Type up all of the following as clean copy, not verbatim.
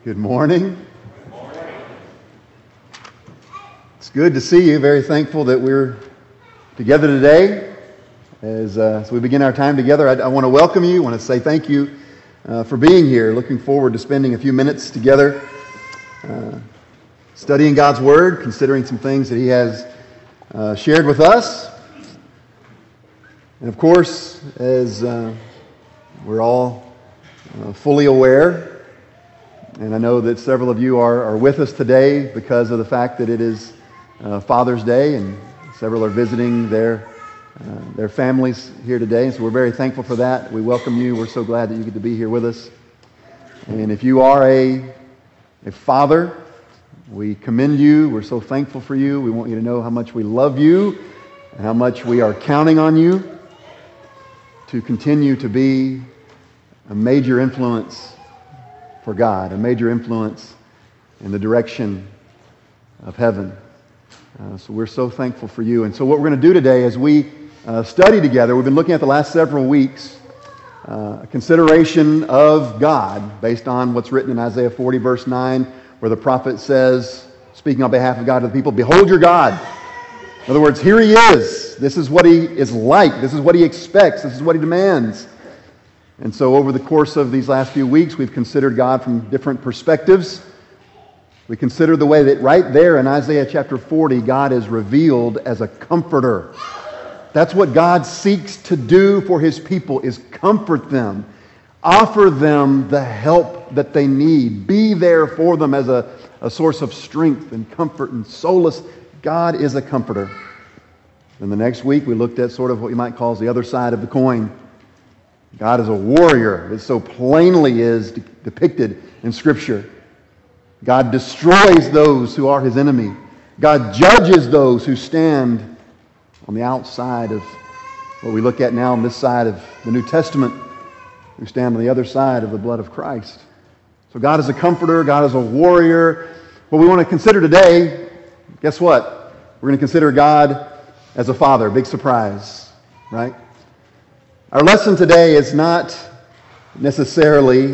Good morning. It's good to see you. Very thankful that we're together today. As we begin our time together, I want to welcome you. I want to say thank you for being here. Looking forward to spending a few minutes together studying God's Word, considering some things that He has shared with us. And of course, as we're all fully aware, and I know that several of you are with us today because of the fact that it is Father's Day, and several are visiting their families here today. And so we're very thankful for that. We welcome you. We're so glad that you get to be here with us. And if you are a father, we commend you. We're so thankful for you. We want you to know how much we love you and how much we are counting on you to continue to be a major influence for God, a major influence in the direction of heaven. So we're so thankful for you. And so what we're going to do today as we study together, we've been looking at the last several weeks, a consideration of God based on what's written in Isaiah 40 verse 9, where the prophet says, speaking on behalf of God to the people, "Behold your God." In other words, here He is. This is what He is like. This is what He expects. This is what He demands. And so over the course of these last few weeks, we've considered God from different perspectives. We consider the way that right there in Isaiah chapter 40, God is revealed as a comforter. That's what God seeks to do for His people, is comfort them, offer them the help that they need, be there for them as a source of strength and comfort and solace. God is a comforter. And the next week, we looked at sort of what you might call the other side of the coin. God is a warrior. It so plainly is depicted in Scripture. God destroys those who are His enemy. God judges those who stand on the outside of what we look at now on this side of the New Testament, who stand on the other side of the blood of Christ. So God is a comforter. God is a warrior. What we want to consider today, guess what? We're going to consider God as a father. Big surprise, right? Our lesson today is not necessarily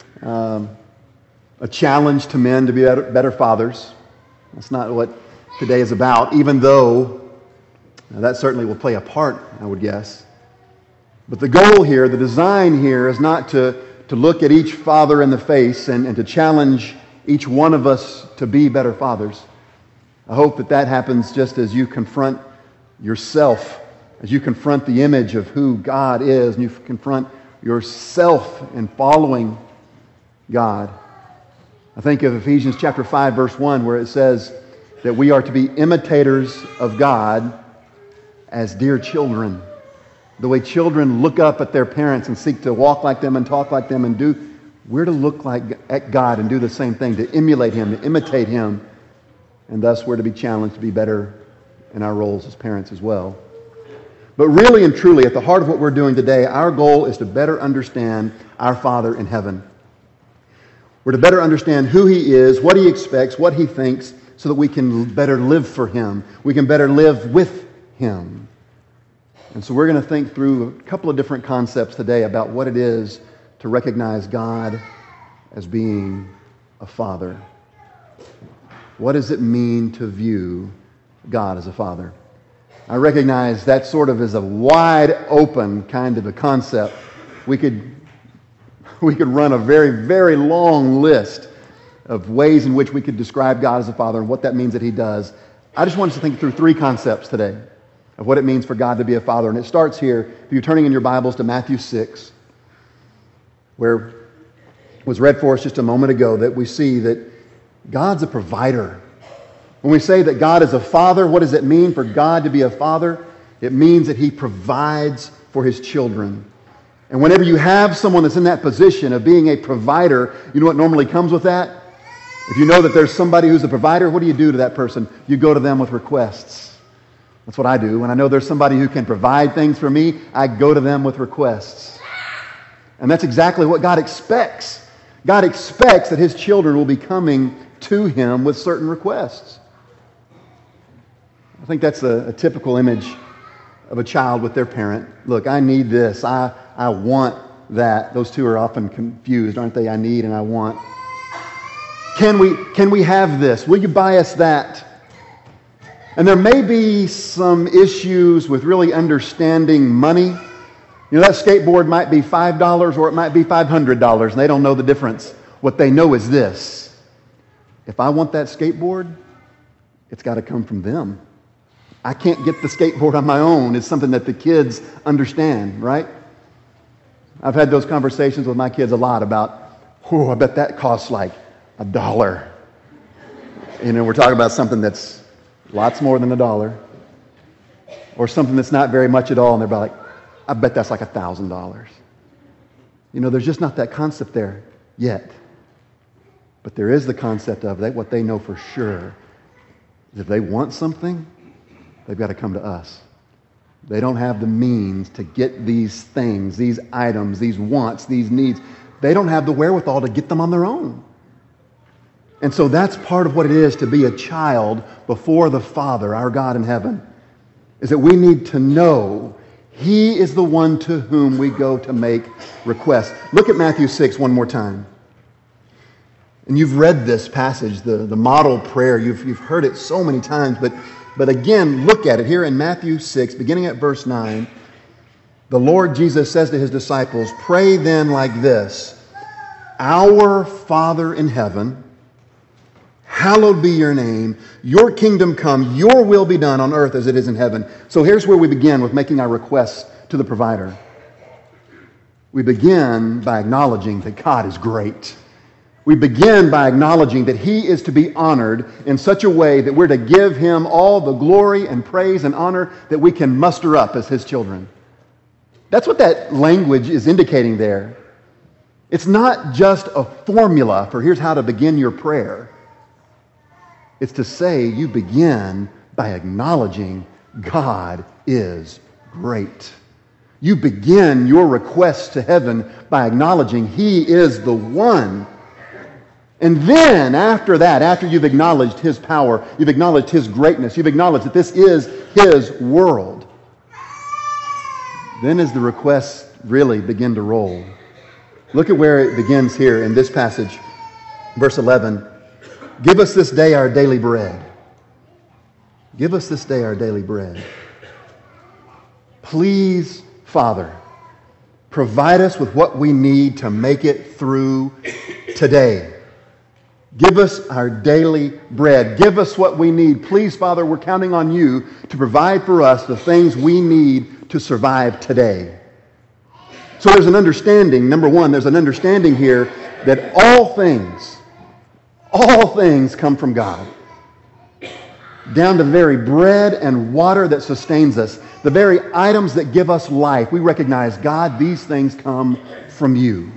a challenge to men to be better fathers. That's not what today is about, even though that certainly will play a part, I would guess. But the goal here, the design here, is not to look at each father in the face and to challenge each one of us to be better fathers. I hope that happens just as you confront yourself, as you confront the image of who God is, and you confront yourself in following God. I think of Ephesians chapter 5, verse 1, where it says that we are to be imitators of God as dear children. The way children look up at their parents and seek to walk like them and talk like them and do, we're to look like at God and do the same thing, to emulate Him, to imitate Him. And thus we're to be challenged to be better in our roles as parents as well. But really and truly, at the heart of what we're doing today, our goal is to better understand our Father in heaven. We're to better understand who He is, what He expects, what He thinks, so that we can better live for Him. We can better live with Him. And so we're going to think through a couple of different concepts today about what it is to recognize God as being a Father. What does it mean to view God as a Father? I recognize that sort of is a wide open kind of a concept. We could run a very, very long list of ways in which we could describe God as a Father and what that means that He does. I just want us to think through three concepts today of what it means for God to be a Father. And it starts here, if you're turning in your Bibles to Matthew 6, where it was read for us just a moment ago, that we see that God's a provider. When we say that God is a father, what does it mean for God to be a father? It means that He provides for His children. And whenever you have someone that's in that position of being a provider, you know what normally comes with that? If you know that there's somebody who's a provider, what do you do to that person? You go to them with requests. That's what I do. When I know there's somebody who can provide things for me, I go to them with requests. And that's exactly what God expects. God expects that His children will be coming to Him with certain requests. I think that's a typical image of a child with their parent. Look, I need this. I want that. Those two are often confused, aren't they? I need and I want. Can we have this? Will you buy us that? And there may be some issues with really understanding money. You know, that skateboard might be $5 or it might be $500, and they don't know the difference. What they know is this: if I want that skateboard, it's got to come from them. I can't get the skateboard on my own. It's something that the kids understand, right? I've had those conversations with my kids a lot about, I bet that costs like $1. You know, we're talking about something that's lots more than $1, or something that's not very much at all, and they're like, I bet that's like $1,000. You know, there's just not that concept there yet. But there is the concept of what they know for sure is if they want something, they've got to come to us. They don't have the means to get these things, these items, these wants, these needs. They don't have the wherewithal to get them on their own. And so that's part of what it is to be a child before the Father, our God in heaven, is that we need to know He is the one to whom we go to make requests. Look at Matthew 6 one more time. And you've read this passage, the model prayer. You've heard it so many times, but again, look at it here in Matthew 6, beginning at verse 9. The Lord Jesus says to His disciples, "Pray then like this: Our Father in heaven, hallowed be your name. Your kingdom come. Your will be done on earth as it is in heaven." So here's where we begin with making our requests to the provider. We begin by acknowledging that God is great. We begin by acknowledging that He is to be honored in such a way that we're to give Him all the glory and praise and honor that we can muster up as His children. That's what that language is indicating there. It's not just a formula for here's how to begin your prayer. It's to say you begin by acknowledging God is great. You begin your request to heaven by acknowledging He is the one. And then after that, after you've acknowledged His power, you've acknowledged His greatness, you've acknowledged that this is His world, then as the requests really begin to roll. Look at where it begins here in this passage, verse 11. Give us this day our daily bread. Give us this day our daily bread. Please, Father, provide us with what we need to make it through today. Give us our daily bread. Give us what we need. Please, Father, we're counting on You to provide for us the things we need to survive today. So there's an understanding. Number one, there's an understanding here that all things come from God. Down to the very bread and water that sustains us, the very items that give us life. We recognize, God, these things come from You.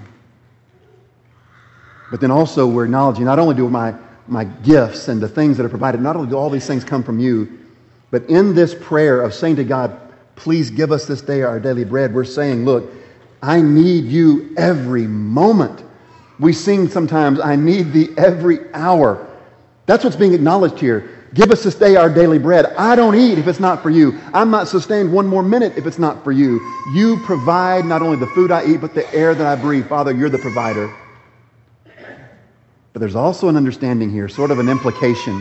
But then also we're acknowledging, not only do my gifts and the things that are provided, not only do all these things come from You, but in this prayer of saying to God, please give us this day our daily bread, we're saying, look, I need You every moment. We sing sometimes, I need Thee every hour. That's what's being acknowledged here. Give us this day our daily bread. I don't eat if it's not for You. I'm not sustained one more minute if it's not for You. You provide not only the food I eat, but the air that I breathe. Father, You're the provider. But there's also an understanding here, sort of an implication.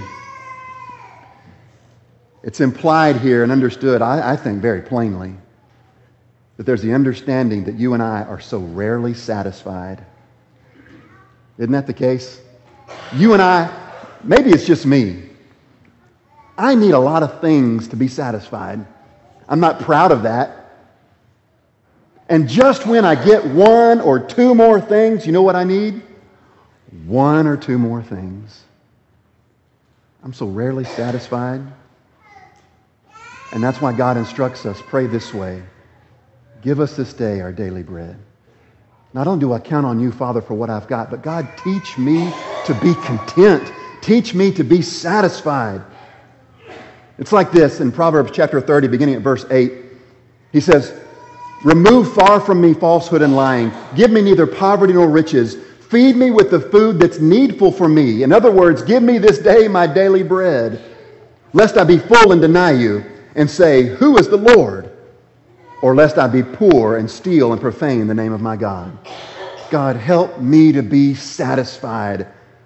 It's implied here and understood, I think, very plainly, that there's the understanding that you and I are so rarely satisfied. Isn't that the case? You and I, maybe it's just me. I need a lot of things to be satisfied. I'm not proud of that. And just when I get one or two more things, you know what I need? One or two more things. I'm so rarely satisfied. And that's why God instructs us, pray this way. Give us this day our daily bread. Not only do I count on You, Father, for what I've got, but God, teach me to be content. Teach me to be satisfied. It's like this in Proverbs chapter 30, beginning at verse 8. He says, remove far from me falsehood and lying. Give me neither poverty nor riches. Feed me with the food that's needful for me. In other words, give me this day my daily bread, lest I be full and deny You and say, who is the Lord? Or lest I be poor and steal and profane the name of my God. God, help me to be satisfied.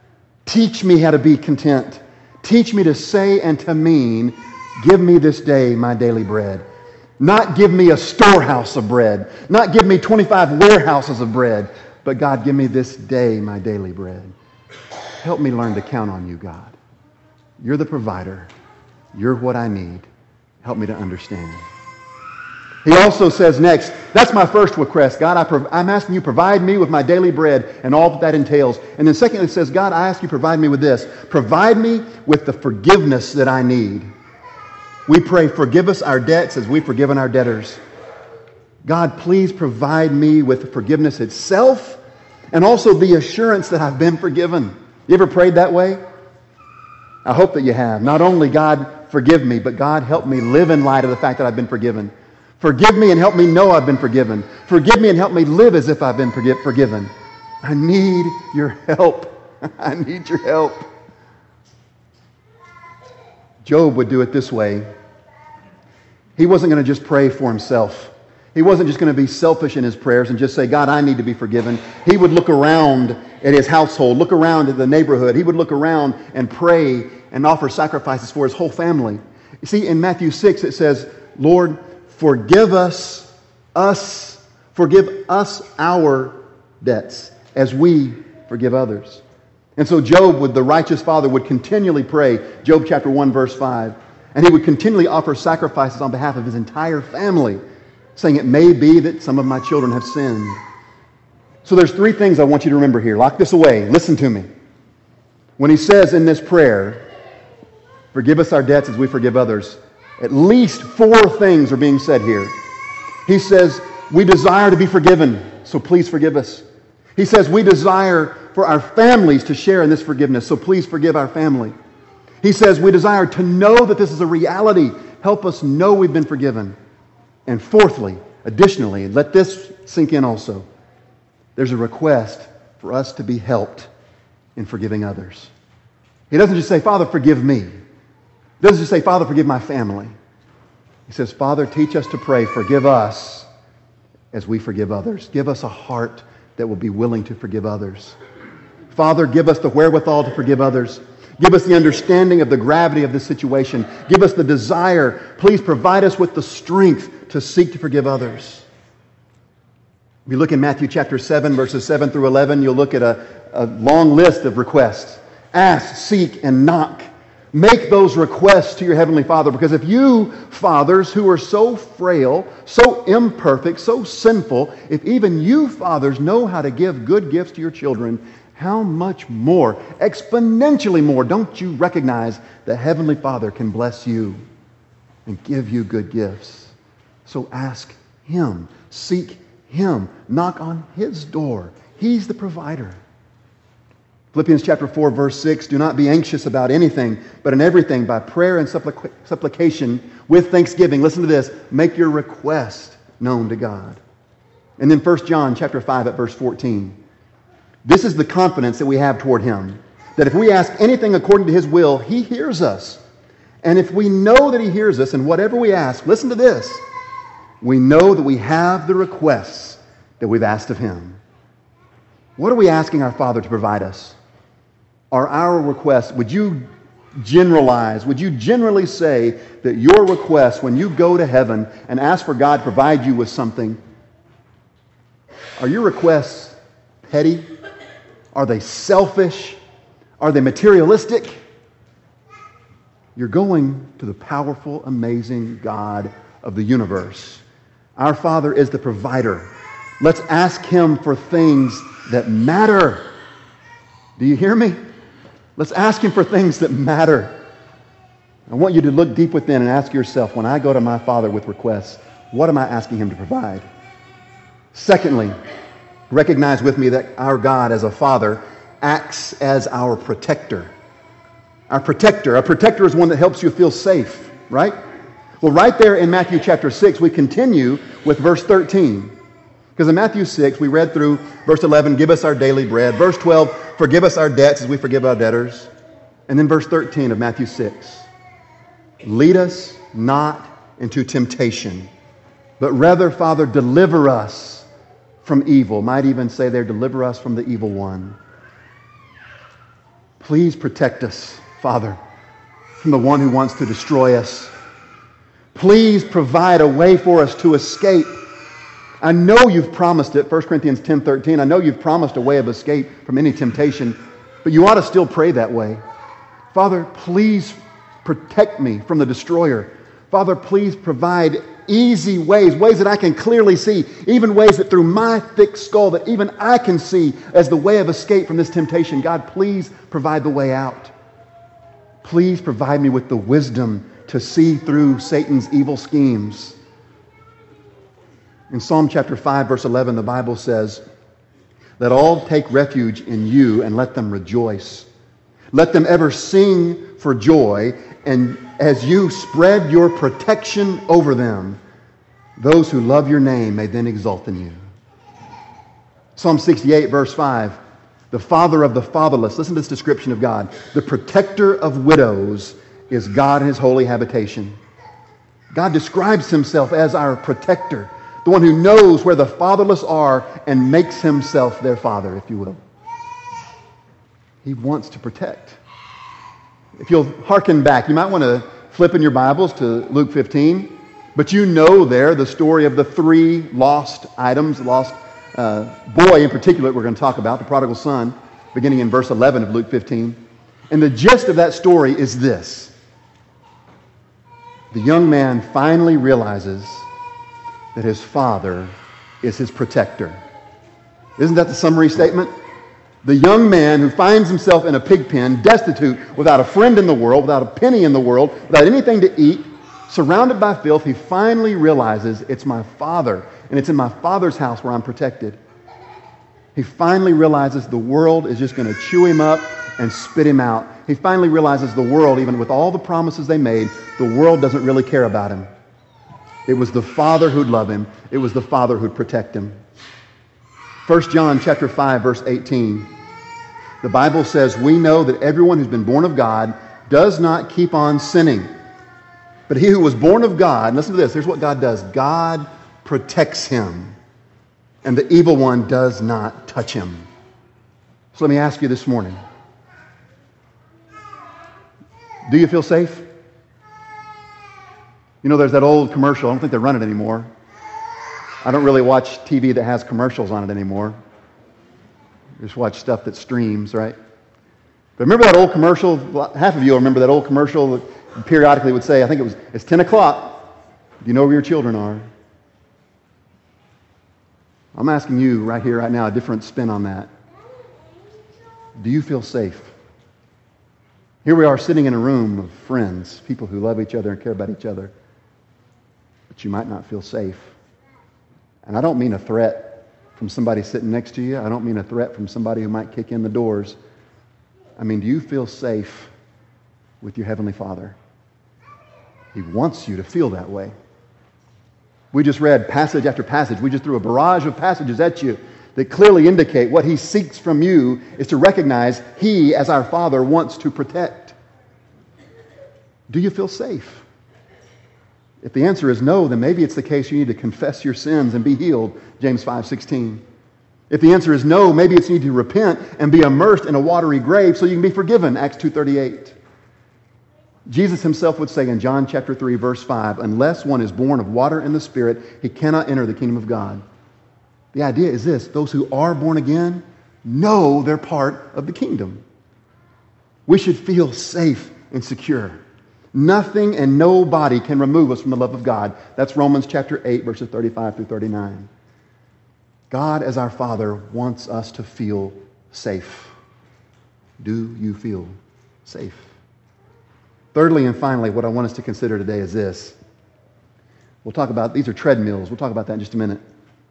Teach me how to be content. Teach me to say and to mean, give me this day my daily bread. Not give me a storehouse of bread. Not give me 25 warehouses of bread. But God, give me this day my daily bread. Help me learn to count on you, God. You're the provider. You're what I need. Help me to understand. He also says next, that's my first request. God, I'm asking you provide me with my daily bread and all that entails. And then secondly, it says, God, I ask you provide me with this. Provide me with the forgiveness that I need. We pray, forgive us our debts as we've forgiven our debtors. God, please provide me with forgiveness itself and also the assurance that I've been forgiven. You ever prayed that way? I hope that you have. Not only, God, forgive me, but God, help me live in light of the fact that I've been forgiven. Forgive me and help me know I've been forgiven. Forgive me and help me live as if I've been forgiven. I need your help. I need your help. Job would do it this way. He wasn't going to just pray for himself. He wasn't just going to be selfish in his prayers and just say, God, I need to be forgiven. He would look around at his household, look around at the neighborhood. He would look around and pray and offer sacrifices for his whole family. You see, in Matthew 6, it says, Lord, forgive us our debts as we forgive others. And so Job, the righteous father, would continually pray, Job chapter 1, verse 5, and he would continually offer sacrifices on behalf of his entire family, saying it may be that some of my children have sinned. So there's three things I want you to remember here. Lock this away. Listen to me. When he says in this prayer, forgive us our debts as we forgive others, at least four things are being said here. He says, we desire to be forgiven, so please forgive us. He says, we desire for our families to share in this forgiveness, so please forgive our family. He says, we desire to know that this is a reality. Help us know we've been forgiven. And fourthly, additionally, and let this sink in also, there's a request for us to be helped in forgiving others. He doesn't just say, Father, forgive me. He doesn't just say, Father, forgive my family. He says, Father, teach us to pray, forgive us as we forgive others. Give us a heart that will be willing to forgive others. Father, give us the wherewithal to forgive others. Give us the understanding of the gravity of this situation. Give us the desire. Please provide us with the strength to seek to forgive others. If you look in Matthew chapter 7, verses 7 through 11, you'll look at a long list of requests. Ask, seek, and knock. Make those requests to your Heavenly Father, because if you, fathers, who are so frail, so imperfect, so sinful, if even you, fathers, know how to give good gifts to your children, how much more, exponentially more, don't you recognize the Heavenly Father can bless you and give you good gifts? So ask Him, seek Him, knock on His door. He's the provider. Philippians chapter 4, verse 6, do not be anxious about anything, but in everything, by prayer and supplication, with thanksgiving, listen to this, make your request known to God. And then 1 John chapter 5 at verse 14. This is the confidence that we have toward Him, that if we ask anything according to His will, He hears us. And if we know that He hears us in whatever we ask, listen to this, we know that we have the requests that we've asked of Him. What are we asking our Father to provide us? Are our requests, would you generalize, would you generally say that your requests, when you go to heaven and ask for God to provide you with something, are your requests petty? Are they selfish? Are they materialistic? You're going to the powerful, amazing God of the universe. Our Father is the provider. Let's ask Him for things that matter. Do you hear me? Let's ask Him for things that matter. I want you to look deep within and ask yourself, when I go to my Father with requests, what am I asking Him to provide? Secondly, recognize with me that our God as a Father acts as our protector. Our protector. A protector is one that helps you feel safe, right? Well, right there in Matthew chapter 6, we continue with verse 13. Because in Matthew 6, we read through verse 11, give us our daily bread. Verse 12, forgive us our debts as we forgive our debtors. And then verse 13 of Matthew 6, lead us not into temptation, but rather, Father, deliver us from evil. Might even say there, deliver us from the evil one. Please protect us, Father, from the one who wants to destroy us. Please provide a way for us to escape. I know you've promised it, 1 Corinthians 10:13. I know you've promised a way of escape from any temptation, but you ought to still pray that way. Father, please protect me from the destroyer. Father, please provide easy ways that I can clearly see, even ways that through my thick skull that even I can see as the way of escape from this temptation. God, please provide the way out. Please provide me with the wisdom to see through Satan's evil schemes. In Psalm chapter 5, verse 11, the Bible says, "Let all take refuge in you and let them rejoice. Let them ever sing for joy, and as you spread your protection over them, those who love your name may then exult in you." Psalm 68, verse 5, "The father of the fatherless," listen to this description of God, "the protector of widows is God in his holy habitation." God describes himself as our protector, the one who knows where the fatherless are and makes himself their father, if you will. He wants to protect. If you'll hearken back, you might want to flip in your Bibles to Luke 15, but you know there the story of the three lost items, lost boy in particular we're going to talk about, the prodigal son, beginning in verse 11 of Luke 15. And the gist of that story is this. The young man finally realizes that his father is his protector. Isn't that the summary statement? The young man who finds himself in a pig pen, destitute, without a friend in the world, without a penny in the world, without anything to eat, surrounded by filth, he finally realizes it's my father, and it's in my father's house where I'm protected. He finally realizes the world is just going to chew him up and spit him out. He finally realizes the world, even with all the promises they made, the world doesn't really care about him. It was the Father who'd love him. It was the Father who'd protect him. 1 John chapter 5, verse 18. The Bible says, "We know that everyone who's been born of God does not keep on sinning. But he who was born of God," listen to this, here's what God does. God protects him, and the evil one does not touch him. So let me ask you this morning. Do you feel safe? You know, there's that old commercial. I don't think they run it anymore. I don't really watch TV that has commercials on it anymore. I just watch stuff that streams, right? But remember that old commercial? Half of you will remember that old commercial that periodically would say, I think it's 10 o'clock. Do you know where your children are? I'm asking you right here, right now, a different spin on that. Do you feel safe? Here we are sitting in a room of friends, people who love each other and care about each other. But you might not feel safe. And I don't mean a threat from somebody sitting next to you. I don't mean a threat from somebody who might kick in the doors. I mean, do you feel safe with your Heavenly Father? He wants you to feel that way. We just read passage after passage. We just threw a barrage of passages at you that clearly indicate what He seeks from you is to recognize He, as our Father, wants to protect. Do you feel safe? If the answer is no, then maybe it's the case you need to confess your sins and be healed, James 5:16. If the answer is no, maybe it's you need to repent and be immersed in a watery grave so you can be forgiven, Acts 2:38. Jesus Himself would say in John chapter 3, verse 5, unless one is born of water and the Spirit, he cannot enter the kingdom of God. The idea is this: those who are born again know they're part of the kingdom. We should feel safe and secure. Nothing and nobody can remove us from the love of God. That's Romans chapter 8, verses 35 through 39. God, as our Father, wants us to feel safe. Do you feel safe? Thirdly and finally, what I want us to consider today is this. We'll talk about, these are treadmills. We'll talk about that in just a minute.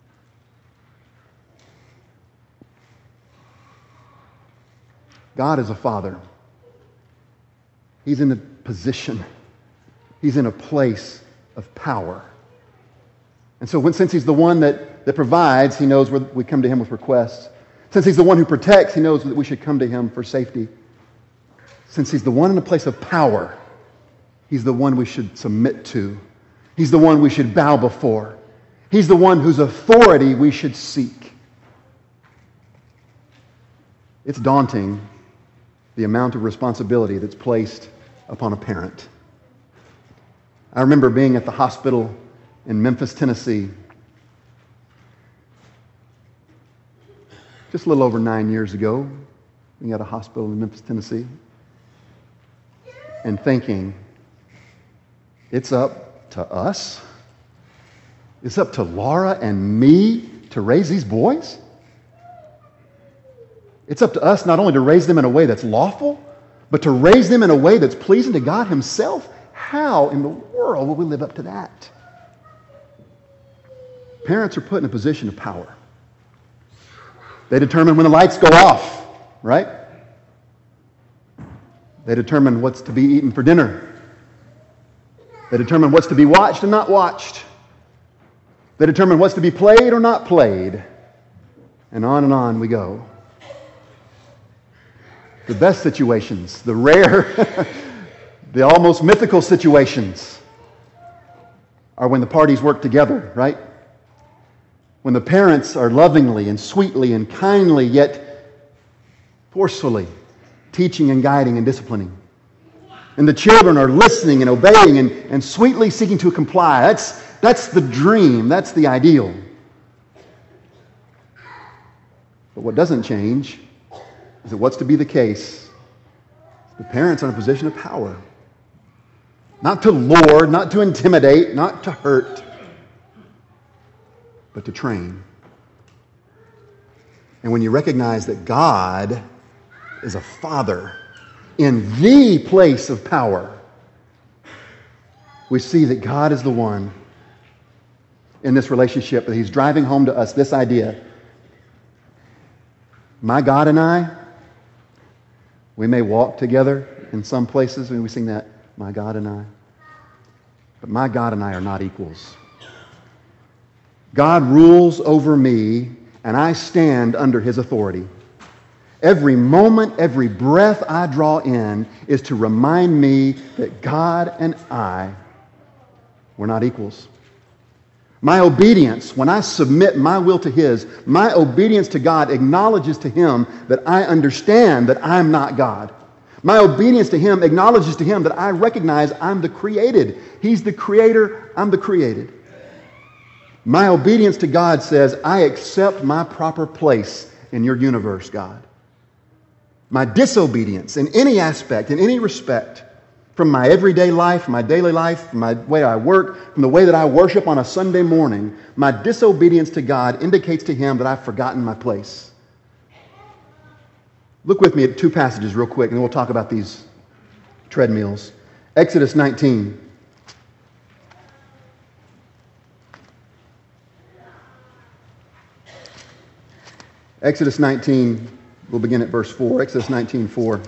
God is a Father. He's in a position. He's in a place of power. And so since He's the one that provides, He knows where we come to Him with requests. Since He's the one who protects, He knows that we should come to Him for safety. Since He's the one in a place of power, He's the one we should submit to. He's the one we should bow before. He's the one whose authority we should seek. It's daunting the amount of responsibility that's placed upon a parent. I remember being at the hospital in Memphis, Tennessee, just a little over 9 years ago, being at a hospital in Memphis, Tennessee, and thinking, it's up to us? It's up to Laura and me to raise these boys? It's up to us not only to raise them in a way that's lawful, but to raise them in a way that's pleasing to God Himself? How in the world will we live up to that? Parents are put in a position of power. They determine when the lights go off, right? They determine what's to be eaten for dinner. They determine what's to be watched and not watched. They determine what's to be played or not played. And on we go. The best situations, the rare, the almost mythical situations are when the parties work together, right? When the parents are lovingly and sweetly and kindly, yet forcefully teaching and guiding and disciplining. And the children are listening and obeying and sweetly seeking to comply. That's the dream. That's the ideal. But what doesn't change is that what's to be the case, the parents are in a position of power. Not to lord, not to intimidate, not to hurt, but to train. And when you recognize that God is a father in the place of power, we see that God is the one in this relationship that He's driving home to us this idea. My God and I, we may walk together in some places, and we sing that, my God and I. But my God and I are not equals. God rules over me, and I stand under His authority. Every moment, every breath I draw in is to remind me that God and I, we're not equals. My obedience, when I submit my will to His, my obedience to God acknowledges to Him that I understand that I'm not God. My obedience to Him acknowledges to Him that I recognize I'm the created. He's the creator, I'm the created. My obedience to God says, I accept my proper place in your universe, God. My disobedience in any aspect, in any respect, from my everyday life, from my daily life, from my way I work, from the way that I worship on a Sunday morning, my disobedience to God indicates to Him that I've forgotten my place. Look with me at two passages real quick, and then we'll talk about these treadmills. Exodus 19. Exodus 19, we'll begin at verse 4. Exodus 19:4.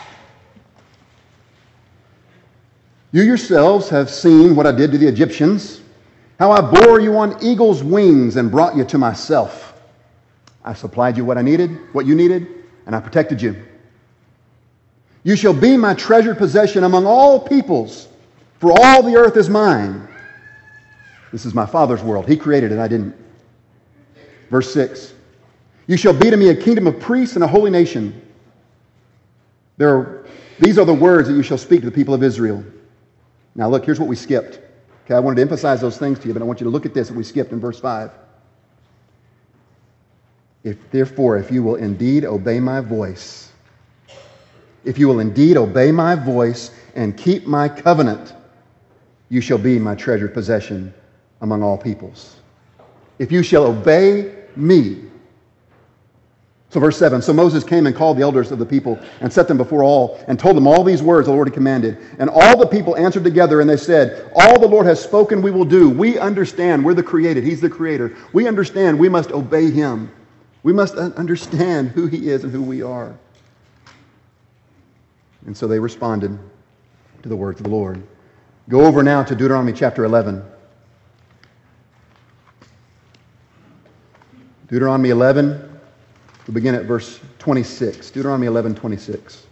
You yourselves have seen what I did to the Egyptians, how I bore you on eagle's wings and brought you to myself. I supplied you what you needed, and I protected you. You shall be my treasured possession among all peoples, for all the earth is mine. This is my Father's world. He created it, I didn't. Verse 6. You shall be to me a kingdom of priests and a holy nation. These are the words that you shall speak to the people of Israel. Now look, here's what we skipped. Okay, I wanted to emphasize those things to you, but I want you to look at this that we skipped in verse 5. Therefore, if you will indeed obey my voice, if you will indeed obey my voice and keep my covenant, you shall be my treasured possession among all peoples. If you shall obey me. So verse 7, so Moses came and called the elders of the people and set them before all and told them all these words the Lord had commanded. And all the people answered together and they said, all the Lord has spoken we will do. We understand we're the created. He's the creator. We understand we must obey Him. We must understand who He is and who we are. And so they responded to the words of the Lord. Go over now to Deuteronomy chapter 11. Deuteronomy 11. We'll begin at verse 26. Deuteronomy 11:26.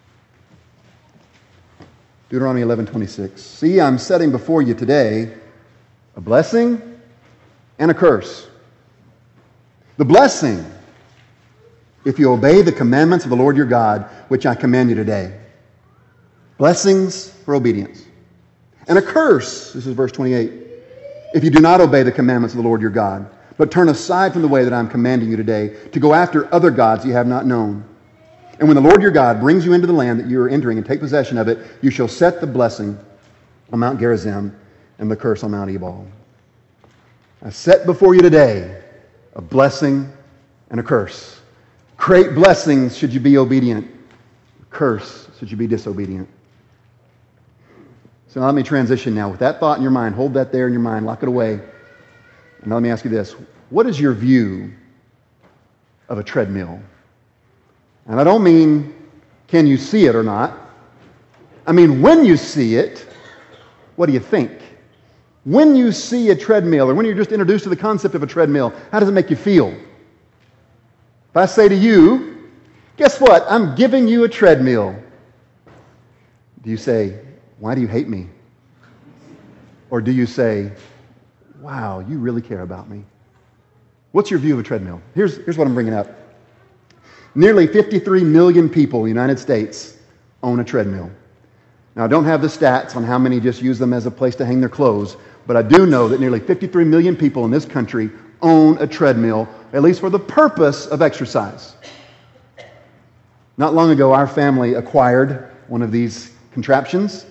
Deuteronomy 11:26. See, I'm setting before you today a blessing and a curse. The blessing if you obey the commandments of the Lord your God, which I command you today. Blessings for obedience. And a curse, this is verse 28, if you do not obey the commandments of the Lord your God, but turn aside from the way that I am commanding you today to go after other gods you have not known. And when the Lord your God brings you into the land that you are entering and take possession of it, you shall set the blessing on Mount Gerizim and the curse on Mount Ebal. I set before you today a blessing and a curse. Great blessings should you be obedient. Curse should you be disobedient. So now let me transition now. With that thought in your mind, hold that there in your mind, lock it away. And now let me ask you this. What is your view of a treadmill? And I don't mean, can you see it or not? I mean, when you see it, what do you think? When you see a treadmill, or when you're just introduced to the concept of a treadmill, how does it make you feel? If I say to you, guess what? I'm giving you a treadmill. Do you say, why do you hate me? Or do you say, wow, you really care about me? What's your view of a treadmill? Here's what I'm bringing up. Nearly 53 million people in the United States own a treadmill. Now, I don't have the stats on how many just use them as a place to hang their clothes, but I do know that nearly 53 million people in this country own a treadmill, at least for the purpose of exercise. Not long ago, our family acquired one of these contraptions,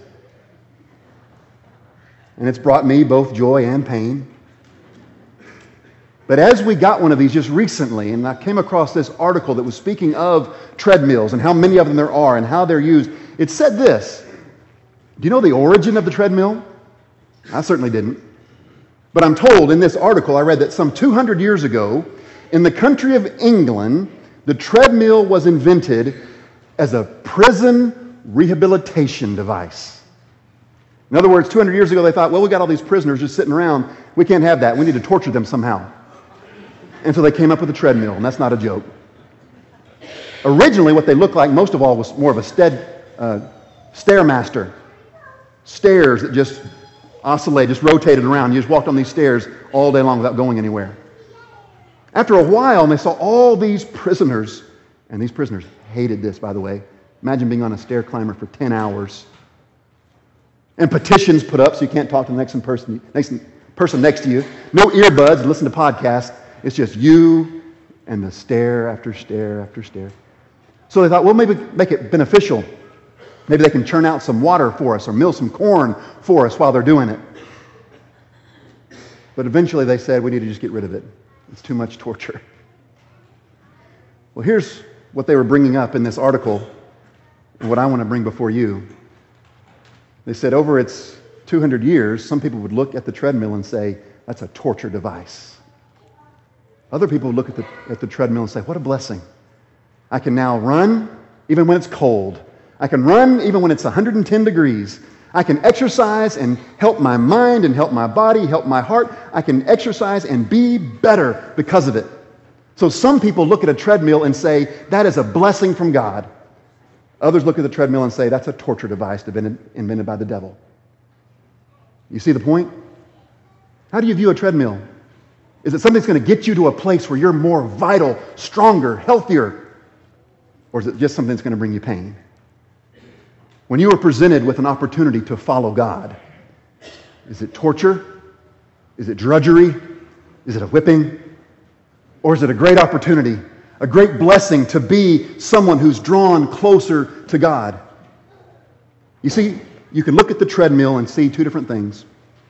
and it's brought me both joy and pain. But as we got one of these just recently, and I came across this article that was speaking of treadmills and how many of them there are and how they're used, it said this. Do you know the origin of the treadmill? I certainly didn't. But I'm told in this article I read that some 200 years ago, in the country of England, the treadmill was invented as a prison rehabilitation device. In other words, 200 years ago they thought, well, we got all these prisoners just sitting around. We can't have that. We need to torture them somehow. And so they came up with a treadmill, and that's not a joke. Originally, what they looked like, most of all, was more of a Stairmaster. Stairs that just oscillate, just rotated around. You just walked on these stairs all day long without going anywhere. After a while, and they saw all these prisoners, and these prisoners hated this, by the way. Imagine being on a stair climber for 10 hours. And petitions put up so you can't talk to the next person next to you. No earbuds, listen to podcasts. It's just you and the stair after stair after stair. So they thought, well, maybe make it beneficial. Maybe they can churn out some water for us or mill some corn for us while they're doing it. But eventually they said, we need to just get rid of it. It's too much torture. Well, here's what they were bringing up in this article and what I want to bring before you. They said over its 200 years, some people would look at the treadmill and say, that's a torture device. Other people would look at the treadmill and say, what a blessing. I can now run even when it's cold. I can run even when it's 110 degrees. I can exercise and help my mind and help my body, help my heart. I can exercise and be better because of it. So some people look at a treadmill and say, that is a blessing from God. Others look at the treadmill and say, that's a torture device invented by the devil. You see the point? How do you view a treadmill? Is it something that's going to get you to a place where you're more vital, stronger, healthier? Or is it just something that's going to bring you pain? When you are presented with an opportunity to follow God, is it torture? Is it drudgery? Is it a whipping? Or is it a great opportunity, a great blessing to be someone who's drawn closer to God? You see, you can look at the treadmill and see two different things.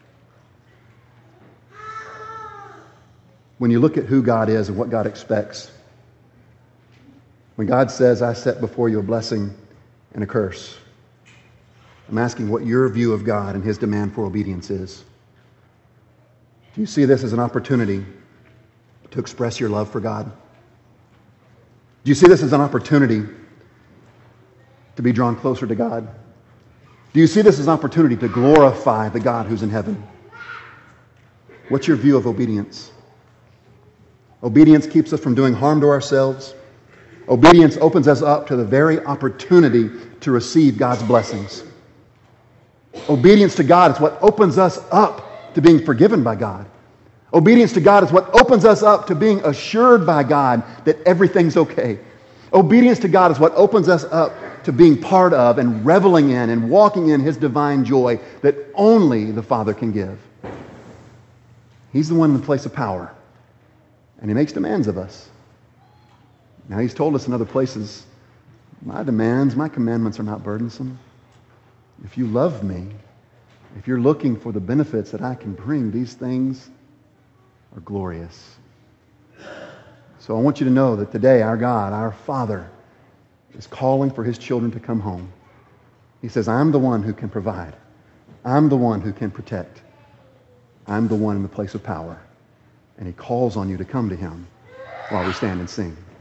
When you look at who God is and what God expects. When God says, I set before you a blessing and a curse, I'm asking what your view of God and His demand for obedience is. Do you see this as an opportunity to express your love for God? Do you see this as an opportunity to be drawn closer to God? Do you see this as an opportunity to glorify the God who's in heaven? What's your view of obedience? Obedience keeps us from doing harm to ourselves. Obedience opens us up to the very opportunity to receive God's blessings. Obedience to God is what opens us up to being forgiven by God. Obedience to God is what opens us up to being assured by God that everything's okay. Obedience to God is what opens us up to being part of and reveling in and walking in His divine joy that only the Father can give. He's the one in the place of power, and He makes demands of us. Now, He's told us in other places, my demands, my commandments are not burdensome. If you love me, if you're looking for the benefits that I can bring, these things are glorious. So I want you to know that today our God, our Father, is calling for His children to come home. He says, I'm the one who can provide. I'm the one who can protect. I'm the one in the place of power. And He calls on you to come to Him while we stand and sing.